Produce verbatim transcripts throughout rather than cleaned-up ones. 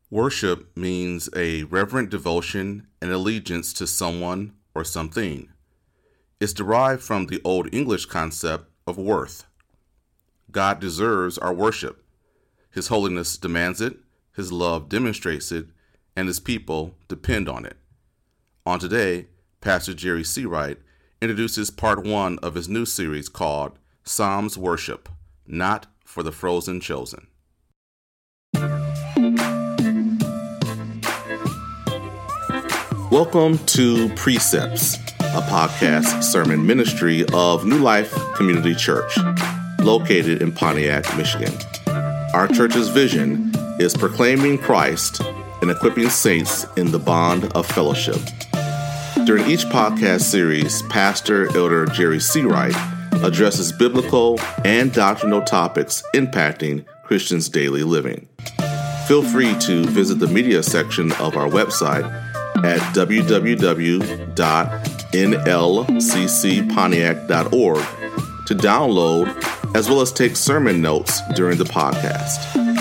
Worship means a reverent devotion and allegiance to someone or something. It's derived from the Old English concept of worth. God deserves our worship. His holiness demands it, His love demonstrates it, and His people depend on it. On today, Pastor Jerry Seawright introduces part one of his new series called Psalms Worship, Not for the Frozen Chosen. Welcome to Precepts, a podcast sermon ministry of New Life Community Church, located in Pontiac, Michigan. Our church's vision is proclaiming Christ and equipping saints in the bond of fellowship. During each podcast series, Pastor Elder Jerry Seawright addresses biblical and doctrinal topics impacting Christians' daily living. Feel free to visit the media section of our website at w w w dot n l c c pontiac dot org to download as well as take sermon notes during the podcast.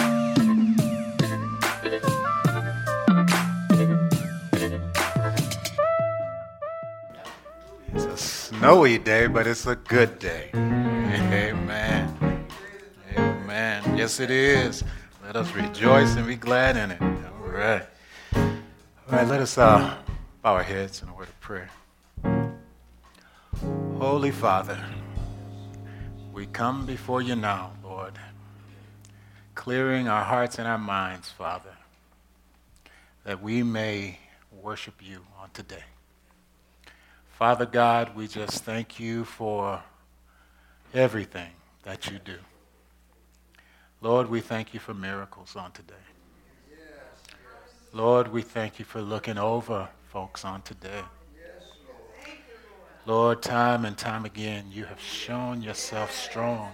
It's a snowy day, but it's a good day. Amen. Amen. Yes, it is. Let us rejoice and be glad in it. All right. All right, let us uh, bow our heads in a word of prayer. Holy Father, we come before you now, Lord, clearing our hearts and our minds, Father, that we may worship you on today. Father God, we just thank you for everything that you do. Lord, we thank you for miracles on today. Lord, we thank you for looking over folks on today. Lord, time and time again, you have shown yourself strong.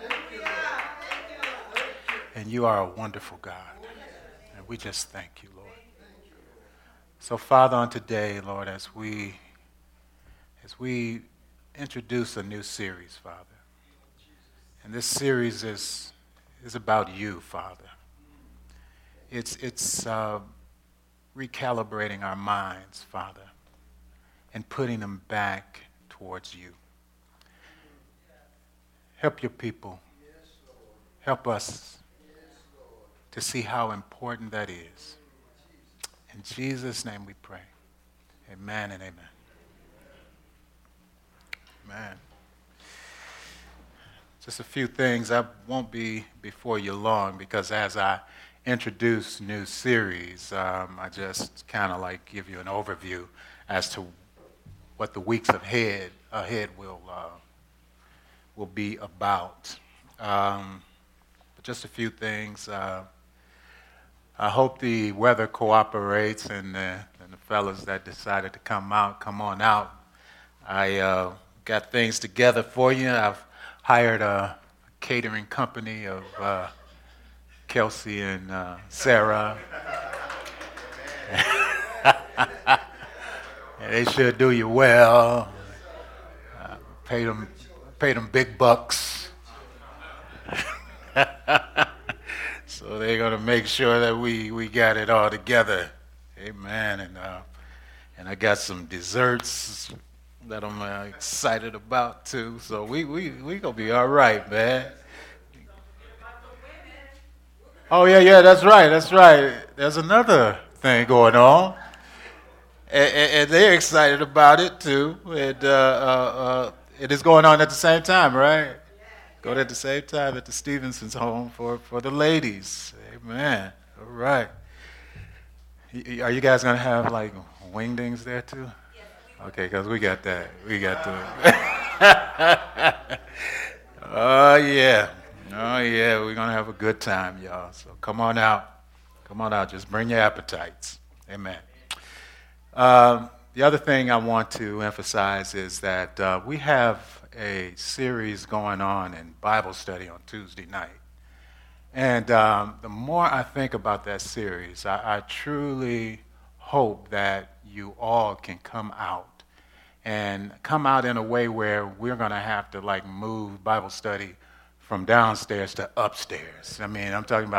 And you are a wonderful God. And we just thank you, Lord. So, Father, on today, Lord, as we as we introduce a new series, Father, and this series is is about you, Father. It's it's uh, recalibrating our minds, Father, and putting them back towards you. Help your people. Help us to see how important that is. In Jesus' name we pray. Amen and amen. Amen. Just a few things. I won't be before you long because as I introduce new series, um, I just kind of like give you an overview as to what the weeks ahead ahead will uh, will be about. Um, but just a few things. Uh, I hope the weather cooperates and, uh, and the fellas that decided to come out, come on out. I uh, got things together for you. I've hired a catering company of uh, Kelsey and uh, Sarah. They should do you well. Uh, pay them, pay them big bucks. So they're gonna make sure that we, we got it all together. Amen. And uh, and I got some desserts that I'm uh, excited about too. So we we we gonna be all right, man. Oh, yeah, yeah, that's right, that's right. There's another thing going on. And, and, and they're excited about it, too. And uh, uh, uh, it is going on at the same time, right? Going at the same time at the Stevenson's home for, for the ladies. Amen. All right. Are you guys going to have, like, wingdings there, too? Okay, because we got that. We got that. Oh, yeah. Oh, yeah, we're going to have a good time, y'all. So come on out. Come on out. Just bring your appetites. Amen. Um, the other thing I want to emphasize is that uh, we have a series going on in Bible study on Tuesday night. And um, the more I think about that series, I, I truly hope that you all can come out and come out in a way where we're going to have to, like, move Bible study from downstairs to upstairs. I mean, I'm talking about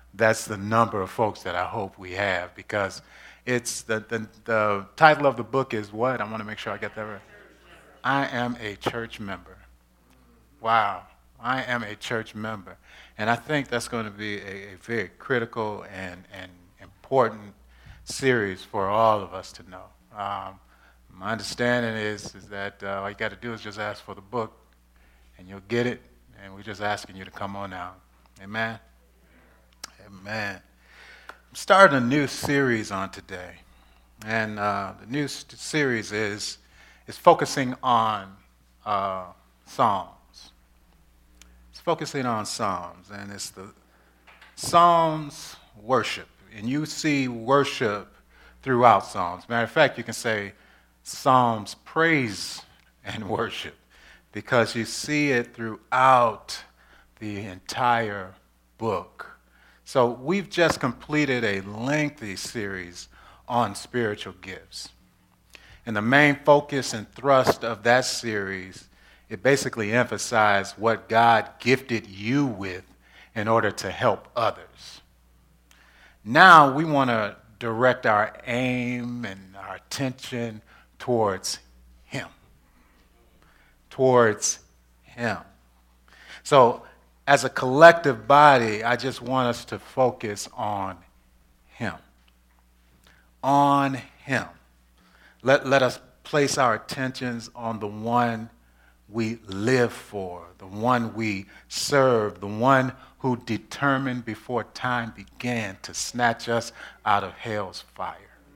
that's the number of folks that I hope we have, because it's the, the, the title of the book is what? I want to make sure I get that right. I am a church member. Wow. I am a church member. And I think that's going to be a, a very critical and, and important series for all of us to know. Um, my understanding is, is that uh, all you got to do is just ask for the book, and you'll get it, and we're just asking you to come on out. Amen? Amen. I'm starting a new series on today, and uh, the new st- series is, is focusing on uh, Psalms. It's focusing on Psalms, and it's the Psalms worship. And you see worship throughout Psalms. Matter of fact, you can say Psalms praise and worship, because you see it throughout the entire book. So we've just completed a lengthy series on spiritual gifts. And the main focus and thrust of that series, it basically emphasized what God gifted you with in order to help others. Now we want to direct our aim and our attention towards Him. Towards Him. So as a collective body, I just want us to focus on Him. On Him. Let, let us place our attentions on the one we live for, the one we serve, the one who determined before time began to snatch us out of hell's fire.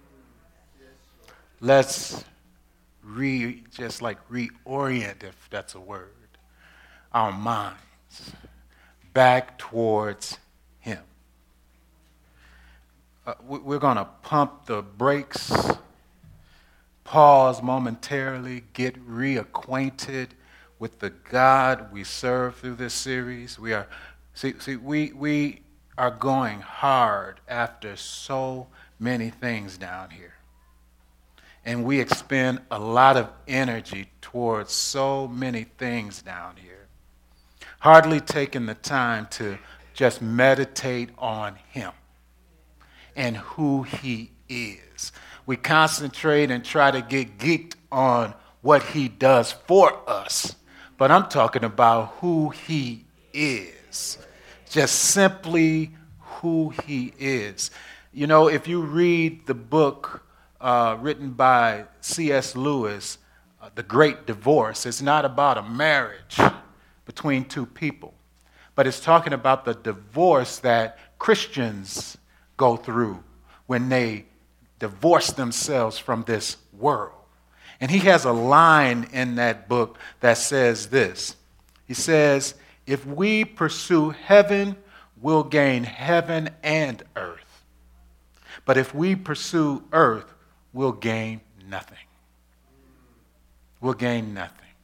Let's re, just like reorient, if that's a word, our minds back towards Him. Uh, we're going to pump the brakes, pause momentarily, get reacquainted with the God we serve through this series. We are see, see we we are going hard after so many things down here. And we expend a lot of energy towards so many things down here, hardly taking the time to just meditate on Him and who He is. We concentrate and try to get geeked on what He does for us, but I'm talking about who He is, just simply who He is. You know, if you read the book Uh, written by C S Lewis, uh, The Great Divorce, it's not about a marriage between two people, but it's talking about the divorce that Christians go through when they divorce themselves from this world. And he has a line in that book that says this. He says, if we pursue heaven, we'll gain heaven and earth. But if we pursue earth, we'll gain nothing. We'll gain nothing.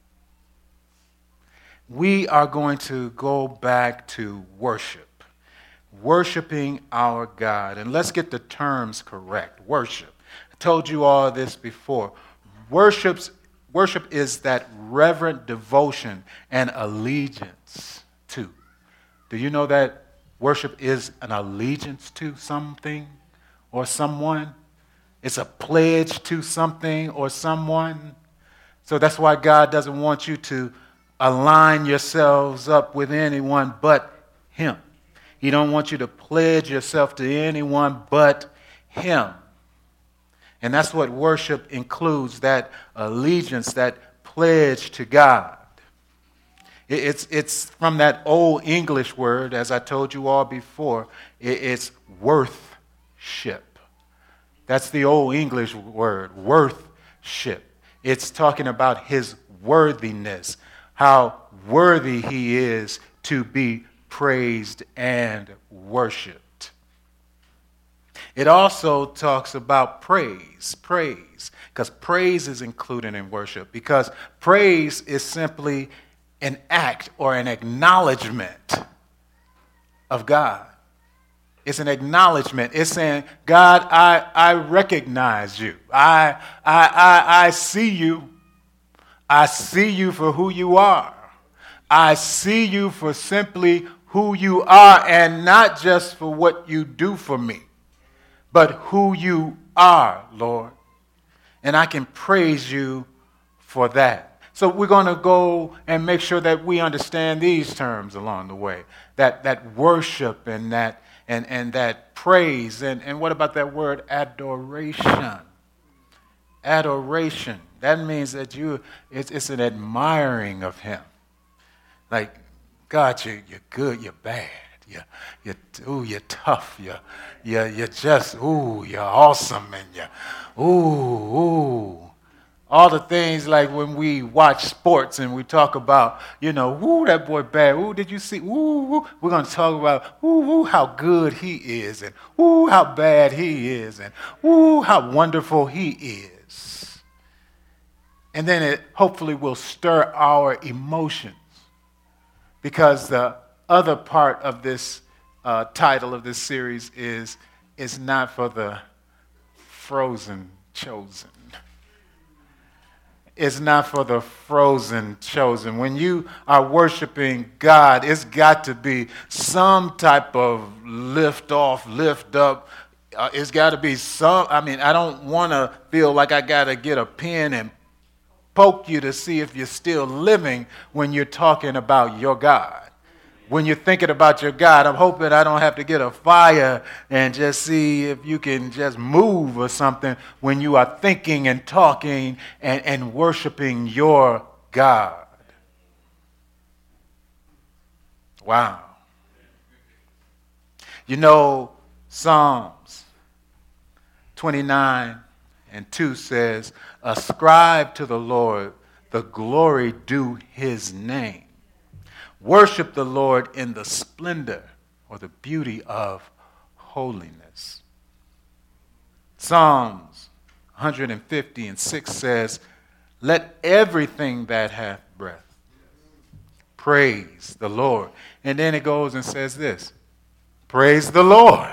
We are going to go back to worship, worshiping our God. And let's get the terms correct. Worship. I told you all this before. Worship's, worship is that reverent devotion and allegiance to. Do you know that worship is an allegiance to something or someone? It's a pledge to something or someone. So that's why God doesn't want you to align yourselves up with anyone but Him. He don't want you to pledge yourself to anyone but Him. And that's what worship includes, that allegiance, that pledge to God. It's, it's from that old English word, as I told you all before, it's worthship. That's the old English word, worthship. It's talking about His worthiness, how worthy He is to be praised and worshiped. It also talks about praise, praise, because praise is included in worship, because praise is simply an act or an acknowledgement of God. It's an acknowledgement. It's saying, God, I, I recognize you. I, I, I, I see you. I see you for who you are. I see you for simply who you are, and not just for what you do for me, but who you are, Lord. And I can praise you for that. So we're going to go and make sure that we understand these terms along the way. That that worship and that and, and that praise. And, and what about that word adoration? Adoration. That means that you it's, it's an admiring of him. Like, God, you, you're good, you're bad. You're, you're, ooh, you're tough. You're, you're, you're just, ooh, you're awesome. And you're, ooh, ooh. All the things like when we watch sports and we talk about, you know, ooh, that boy bad. Ooh, did you see? Ooh, ooh. We're going to talk about, ooh, ooh, how good he is. And ooh, how bad he is. And ooh, how wonderful he is. And then it hopefully will stir our emotions. Because the other part of this uh, title of this series is, is not for the frozen chosen. It's not for the frozen chosen. When you are worshiping God, it's got to be some type of lift off, lift up. Uh, it's got to be some, I mean, I don't want to feel like I got to get a pen and poke you to see if you're still living when you're talking about your God. When you're thinking about your God, I'm hoping I don't have to get a fire and just see if you can just move or something when you are thinking and talking and, and worshiping your God. Wow. You know, Psalms twenty-nine and two says, ascribe to the Lord the glory due his name. Worship the Lord in the splendor or the beauty of holiness. Psalms one fifty and six says, let everything that hath breath praise the Lord. And then it goes and says this, praise the Lord.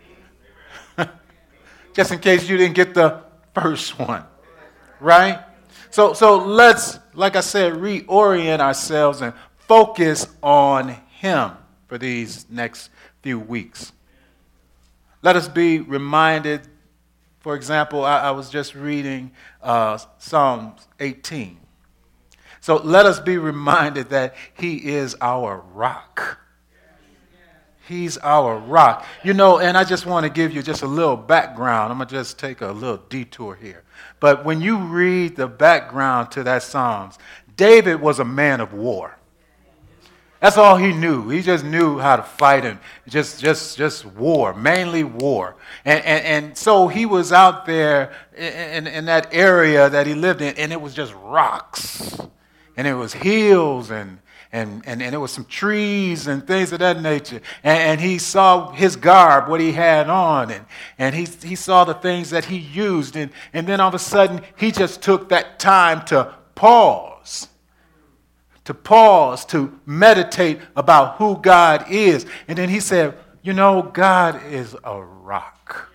Just in case you didn't get the first one, right? So, so let's, like I said, reorient ourselves and focus on him for these next few weeks. Let us be reminded, for example, I, I was just reading uh, Psalms eighteen. So let us be reminded that he is our rock. He's our rock. You know, and I just want to give you just a little background. I'm going to just take a little detour here. But when you read the background to that Psalms, David was a man of war. That's all he knew. He just knew how to fight and just just just war, mainly war. And and, and so he was out there in, in that area that he lived in, and it was just rocks. And it was hills and and, and, and there was some trees and things of that nature. And, and he saw his garb, what he had on, and, and he he saw the things that he used. And, and then all of a sudden he just took that time to pause. To pause, to meditate about who God is. And then he said, you know, God is a rock.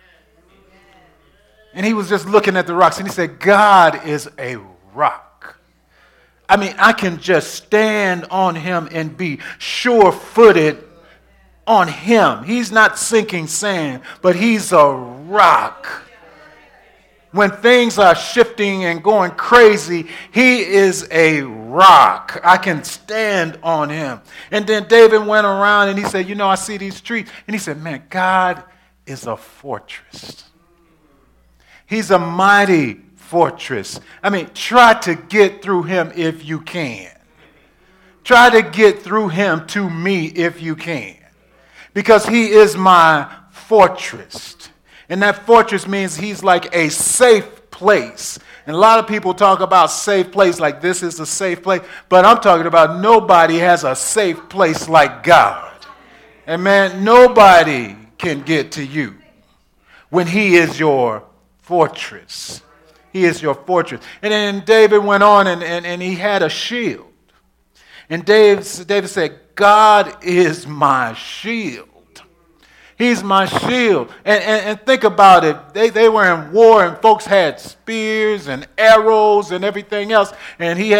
And he was just looking at the rocks and he said, God is a rock. I mean, I can just stand on him and be sure-footed on him. He's not sinking sand, but he's a rock. When things are shifting and going crazy, he is a rock. I can stand on him. And then David went around and he said, you know, I see these trees. And he said, man, God is a fortress. He's a mighty fortress. I mean, try to get through him if you can. Try to get through him to me if you can. Because he is my fortress. And that fortress means he's like a safe place. And a lot of people talk about safe place like this is a safe place. But I'm talking about nobody has a safe place like God. And man, nobody can get to you when he is your fortress. He is your fortress. And then David went on and, and, and he had a shield. And David, David said, God is my shield. He's my shield. And, and, and think about it. They, they were in war and folks had spears and arrows and everything else. And he had to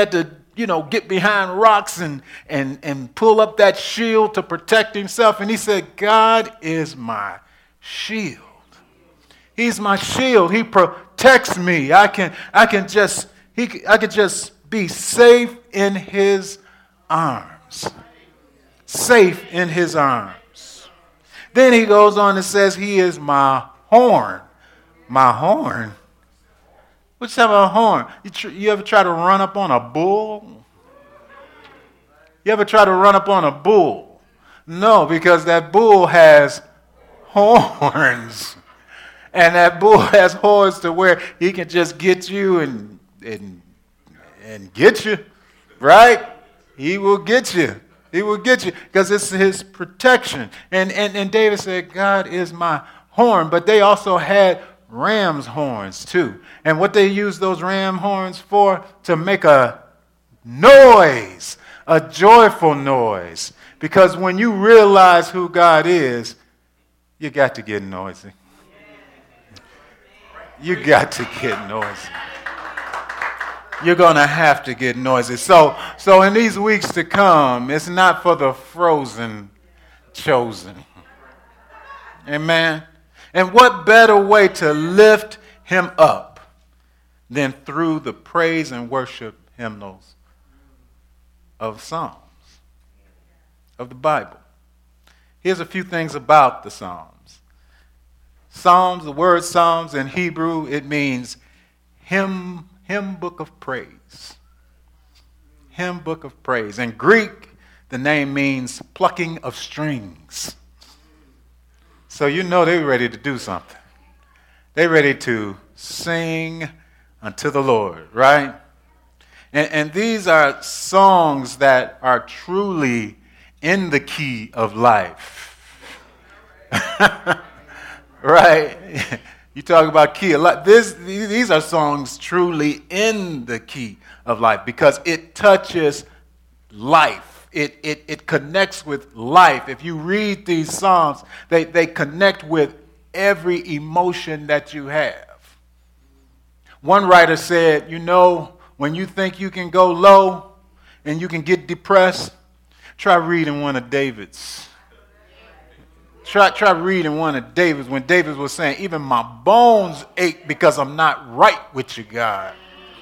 you know, get behind rocks and, and, and pull up that shield to protect himself. And he said, God is my shield. He's my shield. He protects me. I can, I can just, he, I can just be safe in his arms. Safe in his arms. Then he goes on and says, he is my horn. My horn? What's that about a horn? You, tr- you ever try to run up on a bull? You ever try to run up on a bull? No, because that bull has horns. And that bull has horns to where he can just get you and, and, and get you, right? He will get you. He will get you because it's his protection. And, and, and David said, God is my horn. But they also had ram's horns too. And what they used those ram horns for? To make a noise, a joyful noise. Because when you realize who God is, you got to get noisy. You got to get noisy. You're going to have to get noisy. So, so in these weeks to come, it's not for the frozen chosen. Amen. And what better way to lift him up than through the praise and worship hymnals of Psalms, of the Bible. Here's a few things about the Psalms. Psalms, the word Psalms in Hebrew, it means hymn, hymn book of praise. Hymn book of praise. In Greek, the name means plucking of strings. So you know they're ready to do something. They're ready to sing unto the Lord, right? And, and these are songs that are truly in the key of life. Right? You talk about key. A lot. This, these are songs truly in the key of life because it touches life. It, it, it connects with life. If you read these Psalms, they, they connect with every emotion that you have. One writer said, you know, when you think you can go low and you can get depressed, try reading one of David's. Try, try reading one of David's when David was saying, even my bones ache because I'm not right with you, God.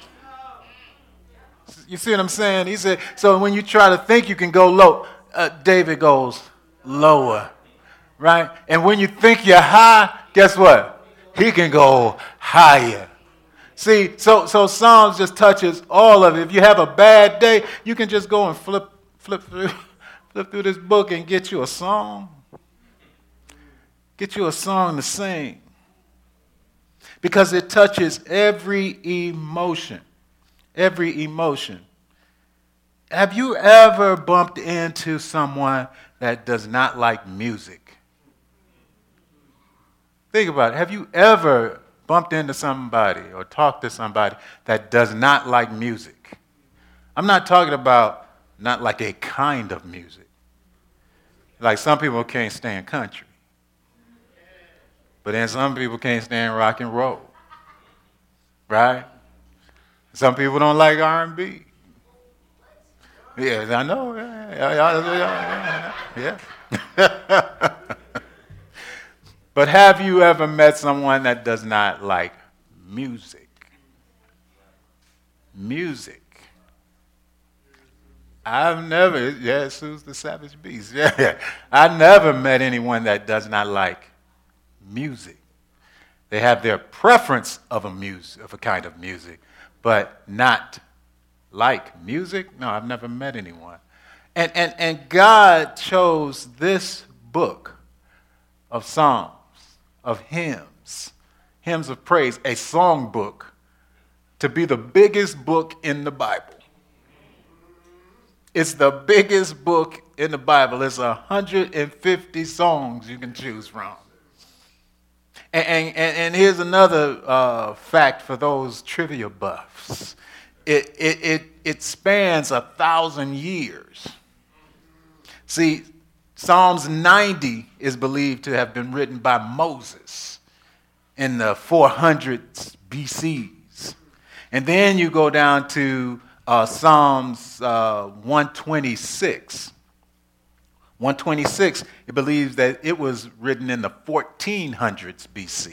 You see what I'm saying? He said, so when you try to think you can go low, uh, David goes lower, right? And when you think you're high, guess what? He can go higher. See, so so Psalms just touches all of it. If you have a bad day, you can just go and flip flip through flip through this book and get you a song. Get you a song to sing. Because it touches every emotion. Every emotion. Have you ever bumped into someone that does not like music? Think about it. Have you ever bumped into somebody or talked to somebody that does not like music? I'm not talking about not like a kind of music. Like some people can't stand country. But then some people can't stand rock and roll. Right? Some people don't like R and B. Yeah, I know. Yeah. yeah, yeah. But have you ever met someone that does not like music? Music. I've never, yeah, Sue's the Savage Beast. Yeah, I never met anyone that does not like music. They have their preference of a music, of a kind of music, but not like music. No, I've never met anyone. And and and God chose this book of Psalms, of hymns, hymns of praise, a song book, to be the biggest book in the Bible. It's the biggest book in the Bible. It's one hundred fifty songs you can choose from. And, and, and here's another uh, fact for those trivia buffs. It, it, it, it spans a thousand years. See, Psalms ninety is believed to have been written by Moses in the four hundreds B Cs. And then you go down to uh, Psalms uh, one twenty-six. one twenty-six, it believes that it was written in the fourteen hundreds B C.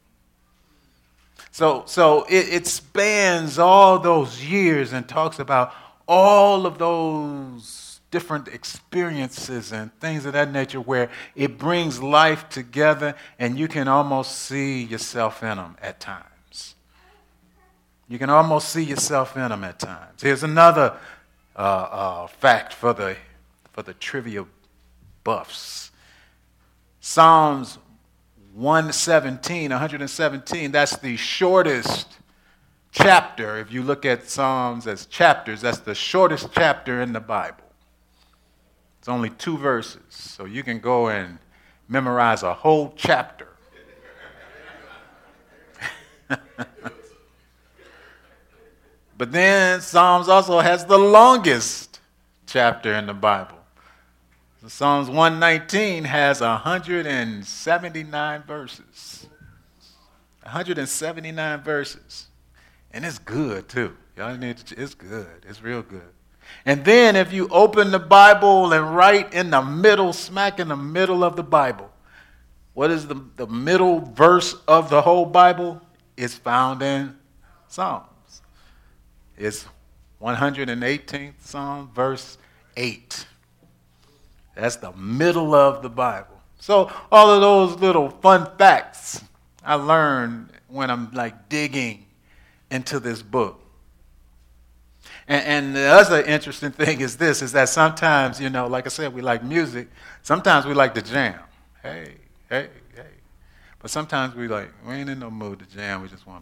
So, so it, it spans all those years and talks about all of those different experiences and things of that nature where it brings life together and you can almost see yourself in them at times. You can almost see yourself in them at times. Here's another uh, uh, fact for the, for the trivia buffs. Psalms one seventeen, one seventeen, that's the shortest chapter. If you look at Psalms as chapters, that's the shortest chapter in the Bible. It's only two verses, so you can go and memorize a whole chapter. But then Psalms also has the longest chapter in the Bible. Psalms one nineteen has one hundred seventy-nine verses. one hundred seventy-nine verses. And it's good, too. Y'all need to, it's good. It's real good. And then if you open the Bible and right in the middle, smack in the middle of the Bible, what is the, the middle verse of the whole Bible? It's found in Psalms. It's one hundred eighteenth Psalm, verse eight. That's the middle of the Bible. So all of those little fun facts I learned when I'm like digging into this book. And, and the other interesting thing is this, is that sometimes, you know, like I said, we like music. Sometimes we like to jam. Hey, hey, hey. But sometimes we like, we ain't in no mood to jam. We just want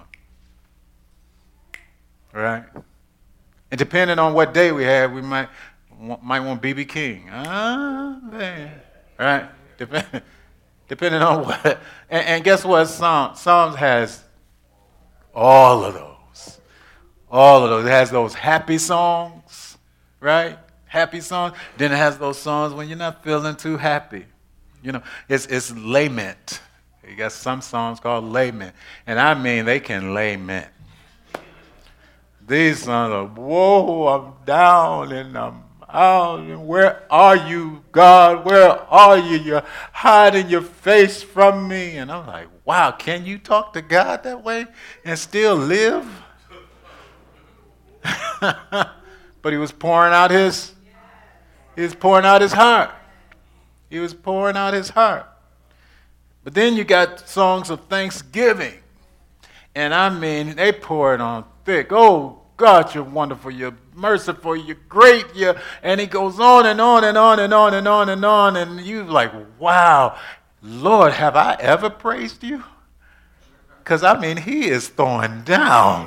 to. Right? And depending on what day we have, we might... might want B B King. Ah, man. Right? Dep- depending on what. And, and guess what? Psalms, Psalms has all of those. All of those. It has those happy songs, right? Happy songs. Then it has those songs when you're not feeling too happy. You know, it's, it's lament. You got some songs called lament. And I mean, they can lament. These songs are, whoa, I'm down and I'm out. And where are you, God? Where are you? You're hiding your face from me. And I'm like, wow, can you talk to God that way and still live? But he was pouring out his, he was pouring out his heart. He was pouring out his heart. But then you got songs of thanksgiving. And I mean, they pour it on thick. Oh, God, you're wonderful. You're merciful. You're great. You're, and he goes on and on and on and on and on and on. And you're like, wow, Lord, have I ever praised you? Because, I mean, he is throwing down.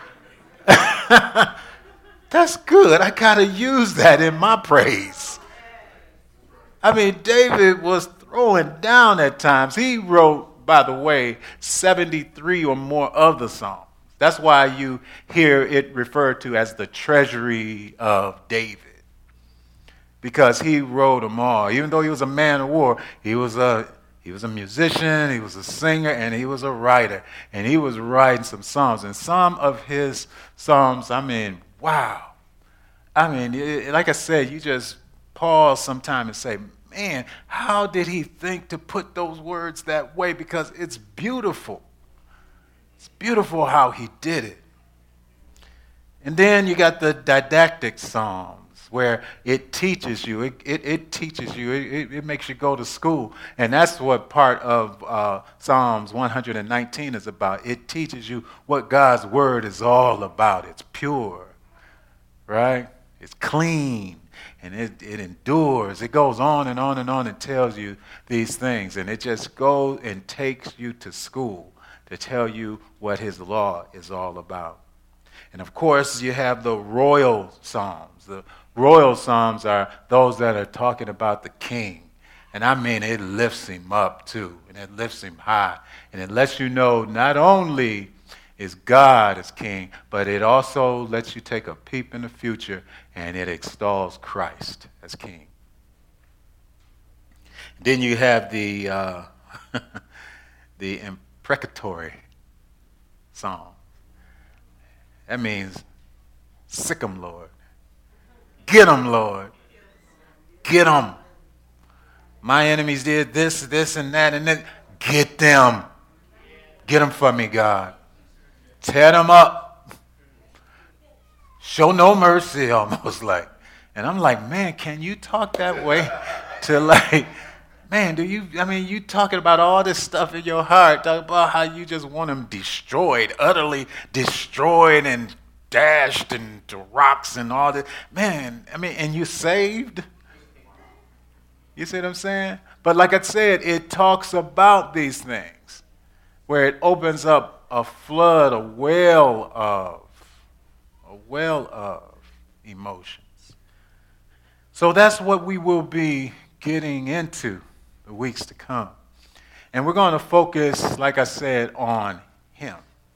That's good. I got to use that in my praise. I mean, David was throwing down at times. He wrote, by the way, seventy-three or more of the Psalms. That's why you hear it referred to as the treasury of David. Because he wrote them all. Even though he was a man of war, he was a he was a musician, he was a singer, and he was a writer. And he was writing some psalms. And some of his psalms, I mean, wow. I mean, it, like I said, you just pause sometime and say, man, how did he think to put those words that way? Because it's beautiful. It's beautiful how he did it. And then you got the didactic psalms where it teaches you. It, it, it teaches you. It, it, it makes you go to school. And that's what part of uh, Psalms one nineteen is about. It teaches you what God's word is all about. It's pure, right? It's clean. And it, it endures. It goes on and on and on and tells you these things. And it just goes and takes you to school to tell you what his law is all about. And of course, you have the royal psalms. The royal psalms are those that are talking about the king. And I mean, it lifts him up too. And it lifts him high. And it lets you know not only is God as king, but it also lets you take a peep in the future, and it extols Christ as king. Then you have the uh, the imprecatory psalm. That means Sick 'em, Lord. Get 'em, Lord. Get 'em. My enemies did this, this, and that, and then get them. Get them for me, God. Tear them up. Show no mercy, almost like. And I'm like, man, can you talk that way to like, man, do you, I mean, you talking about all this stuff in your heart, talk about how you just want them destroyed, utterly destroyed and dashed into rocks and all that. Man, I mean, and you saved? You see what I'm saying? But like I said, it talks about these things, where it opens up a flood, a well of, a well of emotions. So that's what we will be getting into the weeks to come. And we're going to focus, like I said, on Him.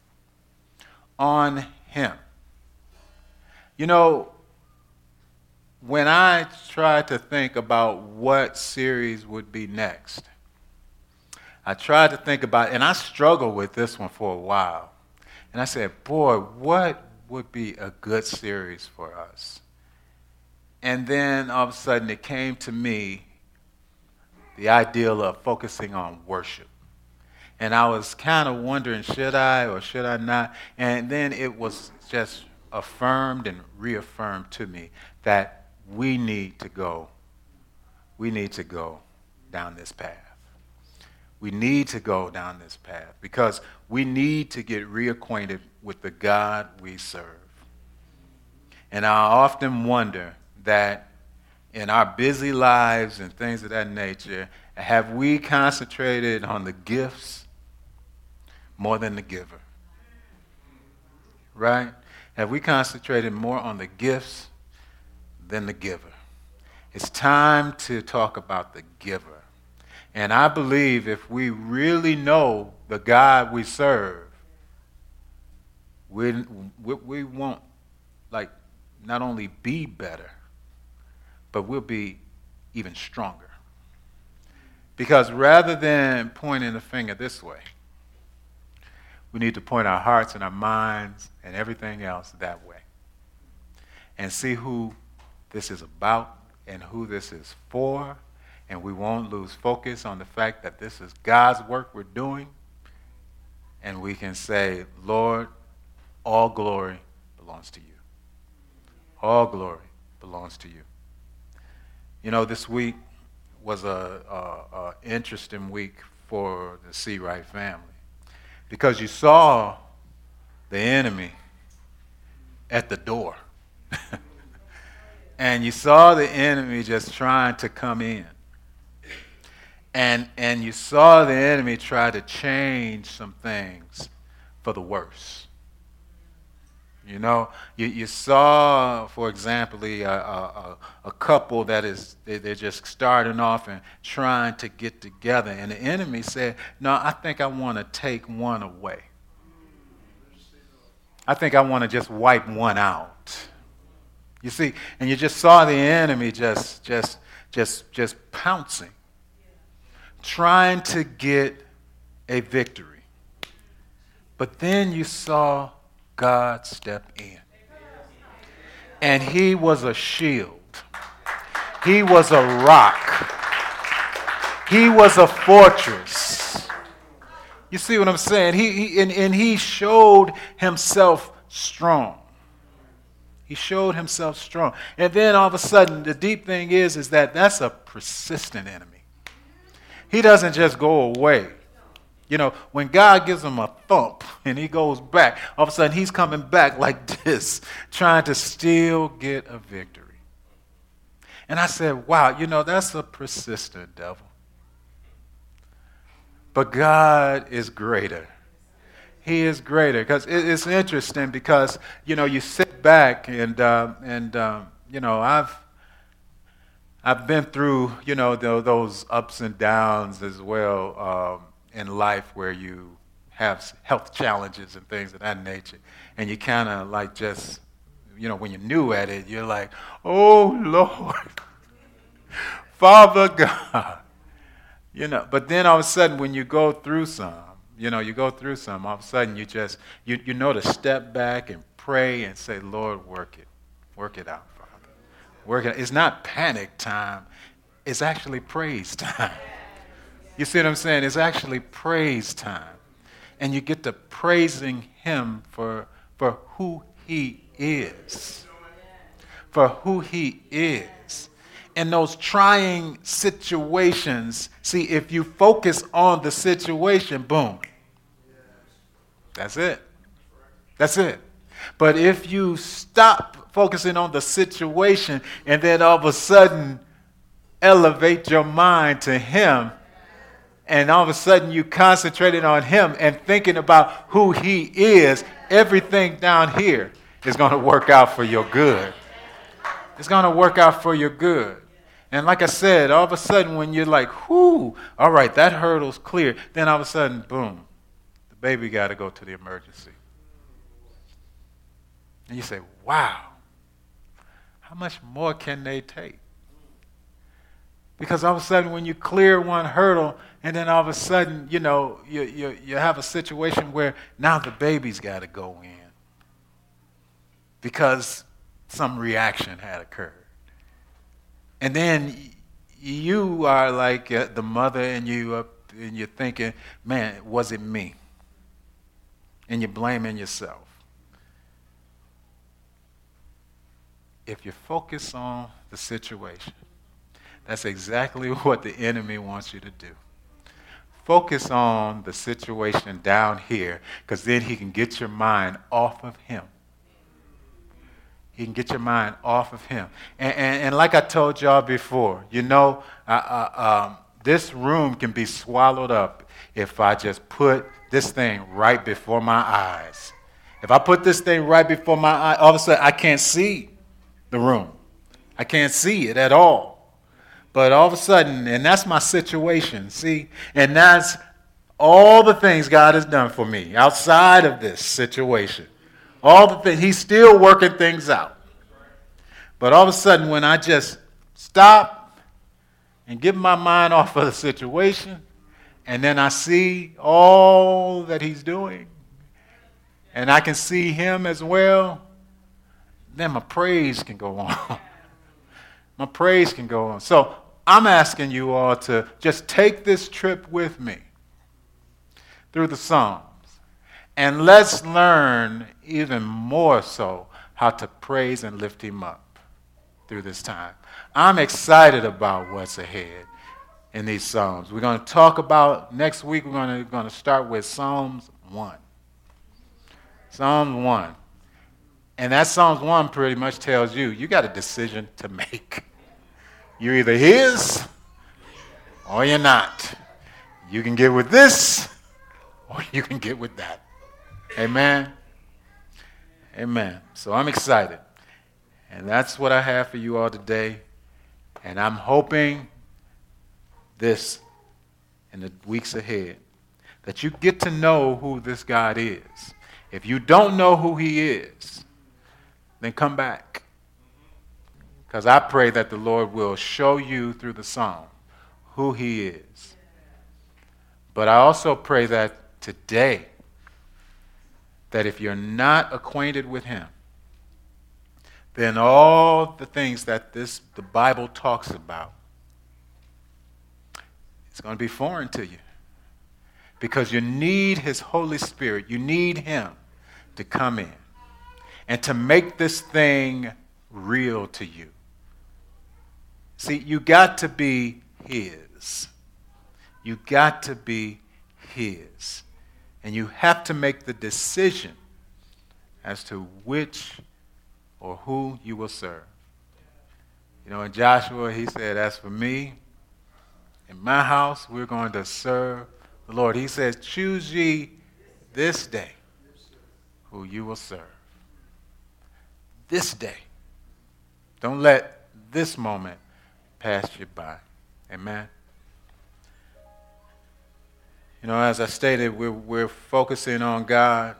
On Him. You know, when I tried to think about what series would be next, I tried to think about, and I struggled with this one for a while. And I said, boy, what would be a good series for us? And then all of a sudden it came to me the ideal of focusing on worship. And I was kind of wondering, should I or should I not? And then it was just affirmed and reaffirmed to me that we need to go, we need to go down this path. We need to go down this path because we need to get reacquainted with the God we serve. And I often wonder that in our busy lives and things of that nature, have we concentrated on the gifts more than the giver? Right? Have we concentrated more on the gifts than the giver? It's time to talk about the giver. And I believe if we really know the God we serve, we, we, we won't, like, not only be better, but we'll be even stronger. Because rather than pointing the finger this way, we need to point our hearts and our minds and everything else that way. And see who this is about and who this is for. And we won't lose focus on the fact that this is God's work we're doing. And we can say, Lord, all glory belongs to you. All glory belongs to you. You know, this week was a, a, a interesting week for the Seawright family because you saw the enemy at the door. And you saw the enemy just trying to come in. And, and you saw the enemy try to change some things for the worse. You know, you, you saw, for example, a, a, a couple that is, they, they're just starting off and trying to get together. And the enemy said, no, I think I want to take one away. I think I want to just wipe one out. You see, and you just saw the enemy just, just, just, just pouncing, trying to get a victory. But then you saw God step in. And he was a shield. He was a rock. He was a fortress. You see what I'm saying? He, he and, and he showed himself strong. He showed himself strong. And then all of a sudden, the deep thing is, is that that's a persistent enemy. He doesn't just go away. You know, when God gives him a thump and he goes back, all of a sudden he's coming back like this, trying to still get a victory. And I said, wow, you know, that's a persistent devil. But God is greater. He is greater. Because it's interesting because, you know, you sit back and, uh, and um, you know, I've, I've been through, you know, the, those ups and downs as well um, in life where you have health challenges and things of that nature. And you kind of like just, you know, when you're new at it, you're like, oh, Lord, Father God. You know, but then all of a sudden when you go through some, you know, you go through some, all of a sudden you just, you, you know to step back and pray and say, Lord, work it. Work it out, Father. Work it. It's not panic time. It's actually praise time. You see what I'm saying? It's actually praise time. And you get to praising him for, for who he is. For who he is. In those trying situations, see, if you focus on the situation, boom. That's it. That's it. But if you stop focusing on the situation and then all of a sudden elevate your mind to him, and all of a sudden you concentrated on him and thinking about who he is, everything down here is going to work out for your good. It's going to work out for your good. And like I said, all of a sudden when you're like, whoo, all right, that hurdle's clear, then all of a sudden, boom, the baby got to go to the emergency. And you say, wow, how much more can they take? Because all of a sudden when you clear one hurdle, and then all of a sudden, you know, you, you, you have a situation where now the baby's got to go in because some reaction had occurred. And then you are like uh, the mother, and, you, uh, and you're thinking, man, was it me? And you're blaming yourself. If you focus on the situation, that's exactly what the enemy wants you to do. Focus on the situation down here, because then he can get your mind off of him. He can get your mind off of him. And, and, and like I told y'all before, you know, uh, uh, um, this room can be swallowed up if I just put this thing right before my eyes. If I put this thing right before my eye, all of a sudden I can't see the room. I can't see it at all. But all of a sudden, and that's my situation, see? And that's all the things God has done for me outside of this situation. All the things, he's still working things out. But all of a sudden, when I just stop and get my mind off of the situation, and then I see all that he's doing, and I can see him as well, then my praise can go on. My praise can go on. So I'm asking you all to just take this trip with me through the Psalms. And let's learn even more so how to praise and lift him up through this time. I'm excited about what's ahead in these Psalms. We're going to talk about, next week we're going to, going to start with Psalms one. Psalms one. And that Psalms one pretty much tells you, you got a decision to make. You're either his or you're not. You can get with this or you can get with that. Amen. Amen. So I'm excited. And that's what I have for you all today. And I'm hoping this in the weeks ahead, that you get to know who this God is. If you don't know who he is, then come back. Because I pray that the Lord will show you through the psalm who he is. But I also pray that today, that if you're not acquainted with him, then all the things that this the Bible talks about, it's going to be foreign to you. Because you need his Holy Spirit. You need him to come in and to make this thing real to you. See, you got to be his. You got to be his. And you have to make the decision as to which or who you will serve. You know, in Joshua, he said, as for me, in my house, we're going to serve the Lord. He says, choose ye this day who you will serve. This day. Don't let this moment pass you by. Amen. You know, as I stated, we're, we're focusing on God.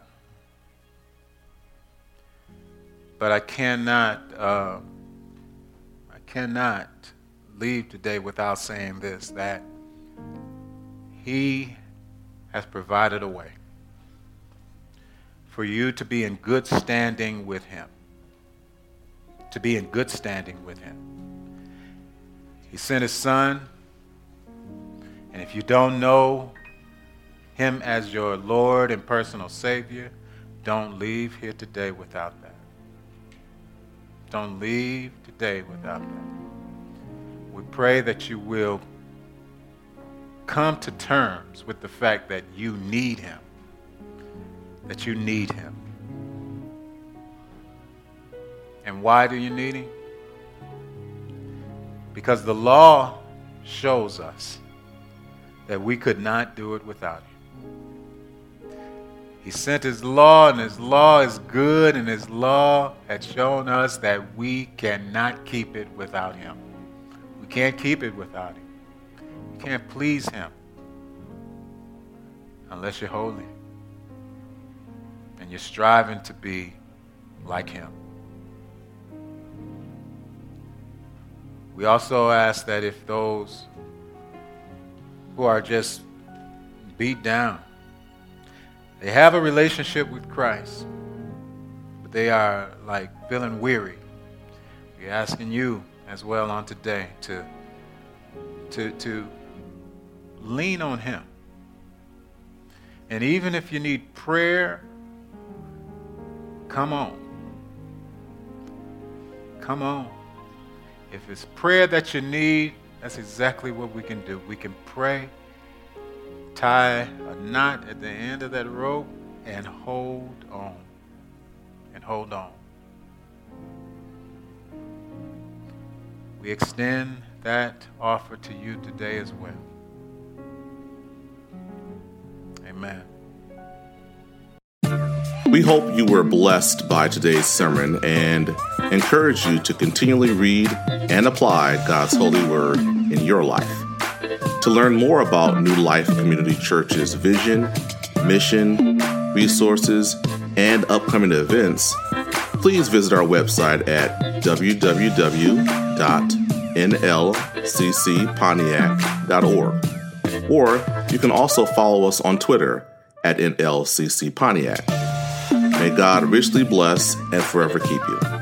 But I cannot, uh, I cannot leave today without saying this, that he has provided a way for you to be in good standing with him. To be in good standing with him. He sent his son, and if you don't know him as your Lord and personal Savior, don't leave here today without that. Don't leave today without that. We pray that you will come to terms with the fact that you need him. That you need him. And why do you need him? Because the law shows us that we could not do it without him. He sent his law, and his law is good, and his law has shown us that we cannot keep it without him. We can't keep it without him. You can't please him unless you're holy and you're striving to be like him. We also ask that if those who are just beat down, they have a relationship with Christ, but they are like feeling weary, we're asking you as well on today to, to, to lean on him. And even if you need prayer, come on. Come on. If it's prayer that you need, that's exactly what we can do. We can pray, tie a knot at the end of that rope, and hold on. And hold on. We extend that offer to you today as well. Amen. We hope you were blessed by today's sermon and encourage you to continually read and apply God's holy word in your life. To learn more about New Life Community Church's vision, mission, resources, and upcoming events, please visit our website at w w w dot n l c c pontiac dot org. Or you can also follow us on Twitter at N L C C Pontiac. May God richly bless and forever keep you.